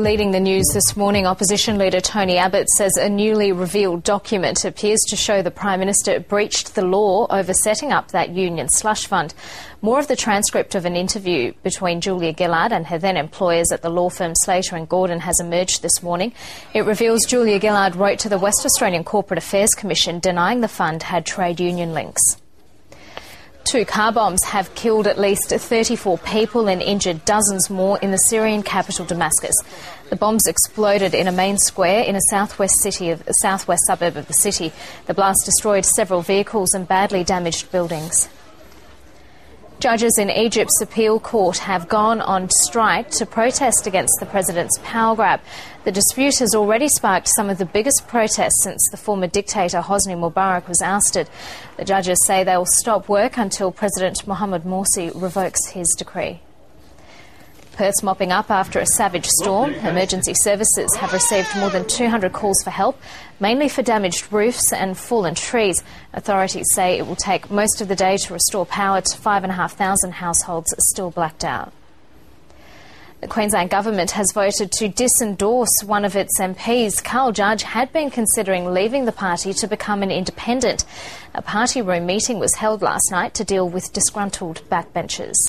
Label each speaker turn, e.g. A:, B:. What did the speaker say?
A: Leading the news this morning, opposition leader Tony Abbott says a newly revealed document appears to show the Prime Minister breached the law over setting up that union slush fund. More of the transcript of an interview between Julia Gillard and her then employers at the law firm Slater and Gordon has emerged this morning. It reveals Julia Gillard wrote to the West Australian Corporate Affairs Commission denying the fund had trade union links. 2 car bombs have killed at least 34 people and injured dozens more in the Syrian capital Damascus. The bombs exploded in a main square in a southwest suburb of the city. The blast destroyed several vehicles and badly damaged buildings. Judges in Egypt's appeal court have gone on strike to protest against the president's power grab. The dispute has already sparked some of the biggest protests since the former dictator Hosni Mubarak was ousted. The judges say they will stop work until President Mohamed Morsi revokes his decree. Perth's mopping up after a savage storm. Emergency services have received more than 200 calls for help, mainly for damaged roofs and fallen trees. Authorities say it will take most of the day to restore power to 5,500 households still blacked out. The Queensland Government has voted to disendorse one of its MPs. Carl Judge had been considering leaving the party to become an independent. A party room meeting was held last night to deal with disgruntled backbenchers.